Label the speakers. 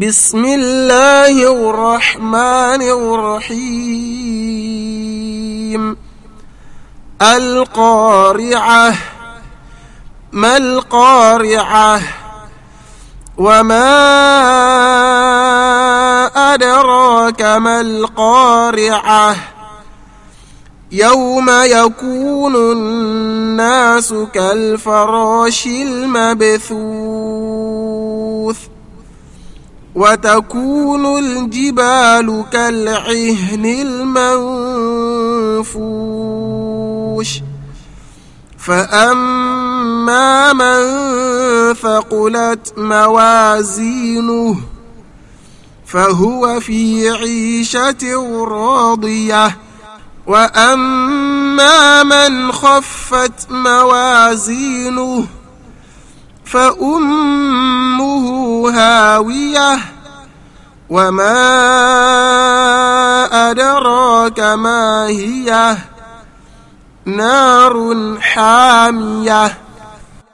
Speaker 1: بسم الله الرحمن الرحيم. القارعة. ما القارعة؟ وما أدراك ما القارعة؟ يوم يكون الناس كالفراش المبثوث وتكون الجبال كالعهن المنفوش فأما من ثقلت موازينه فهو في عيشة راضية وأما من خفت موازينه فأمه هاوية وما أدراك ما هي نار حامية